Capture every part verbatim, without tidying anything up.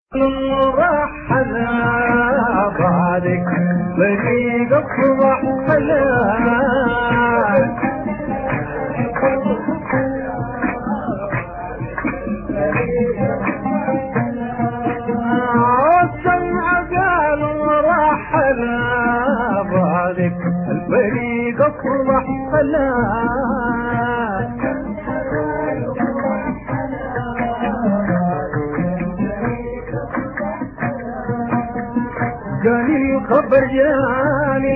راح على بعدك طريق الصبح خلاك السمع قال راح على بعدك الطريق الصبح خلاك جاني الخبر جاني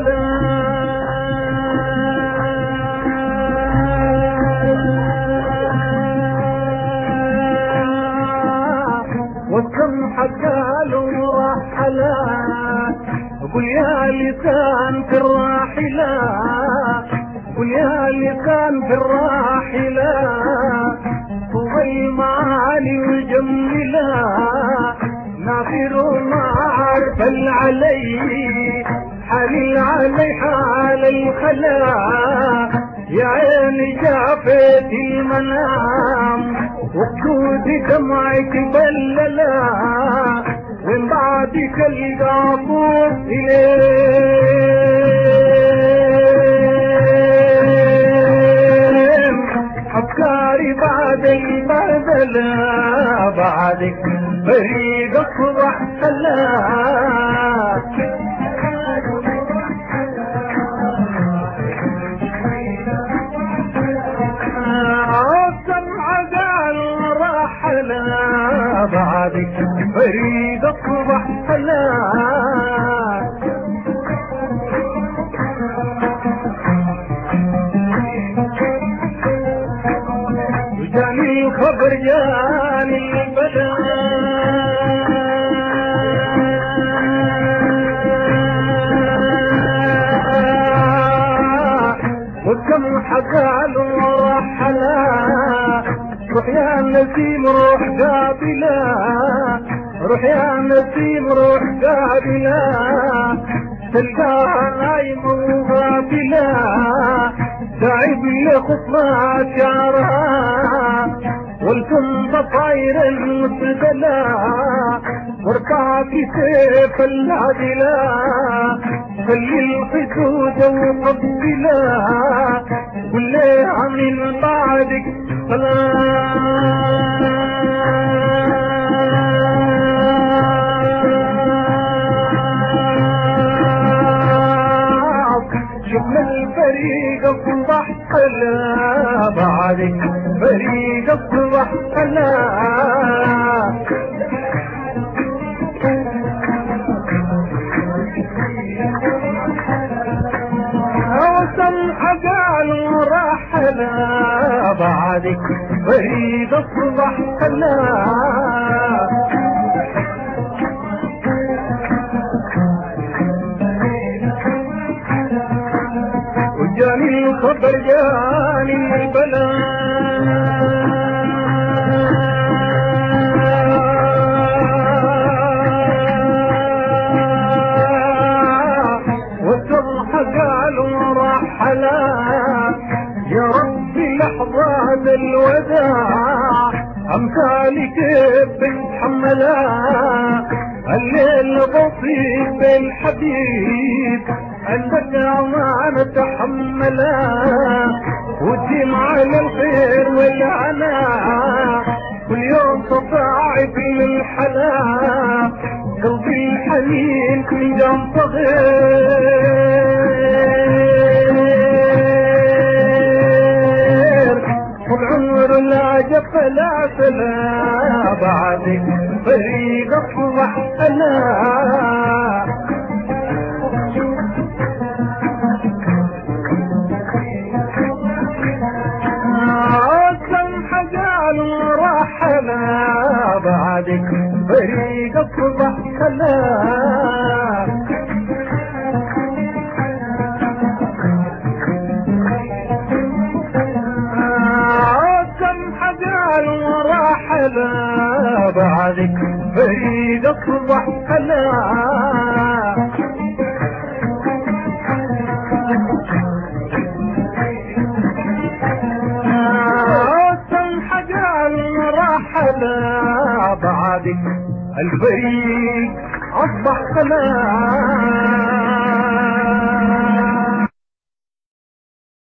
البلاء والسمح قالوا رحلا قل يا لسان في الراحلة قل يا لسان في الراحلة طوي معاني وجملة ناصر ما عرف علي حالي علي حال الخلا يا عيني شافت المنام وقود دمعك بللا ومن بعدك القابور إليه أفكاري بعد البدلة بعدك بريد الصبح خلاك السمع قال رحلا بعدك بريد الصبح خلاك جاني الخبر جاني البلاء وكم حقالوا رحلا روح يا نسيم روح قابلا روح يا نسيم روح قابلا تلقاها نايمة وغافلة تعب لخصمها شعرها والكم بطاير المسدلة وارفع في سيف العدلة خلي الخدود وقبلة كلها من بعدك صلاة شفنا الفريق الصبح خلا بعدك فريق الصبح خلا وسمح قالوا رحلا بعدك فريد الصبح خلاك وجاني الخبر جاني البلاء قالوا رحلا يا ربي لحظات الوداع امثالك بتحملا الليل بسيط بالحبيب عندك امانه تحملا وتجيم على الخير والعنا كل يوم تضاعف للحلا قلبي الحنين كل يوم صغير طول عمر لا جف لا سلا بعدك فريق الصبح انا السمح قالوا رحلا بعدك فريق الصبح خلاك السمح قالوا رحلا بعدك فريق الصبح خلاك السمح قالوا رحلا بعدك البريد أصبح خلاص